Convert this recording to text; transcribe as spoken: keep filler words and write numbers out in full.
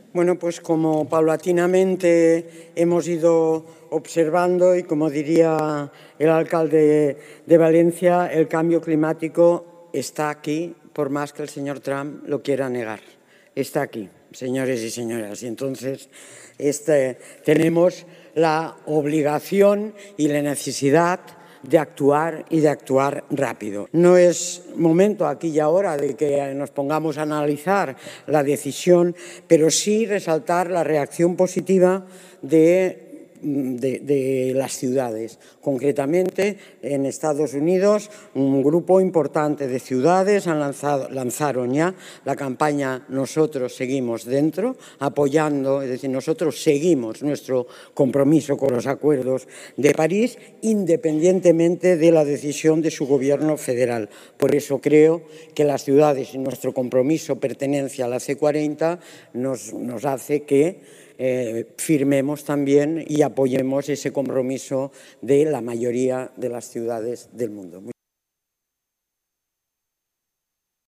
Bueno, pues como paulatinamente hemos ido observando y como diría el alcalde de Valencia, el cambio climático está aquí, por más que el señor Trump lo quiera negar. Está aquí, señores y señoras. Y entonces este, tenemos la obligación y la necesidad de actuar y de actuar rápido. No es momento aquí y ahora de que nos pongamos a analizar la decisión, pero sí resaltar la reacción positiva de De, de las ciudades. Concretamente, en Estados Unidos, un grupo importante de ciudades han lanzado, lanzaron ya la campaña Nosotros seguimos dentro, apoyando, es decir, nosotros seguimos nuestro compromiso con los acuerdos de París, independientemente de la decisión de su gobierno federal. Por eso creo que las ciudades y nuestro compromiso, pertenencia a la C cuarenta, nos, nos hace que Eh, firmemos también y apoyemos ese compromiso de la mayoría de las ciudades del mundo.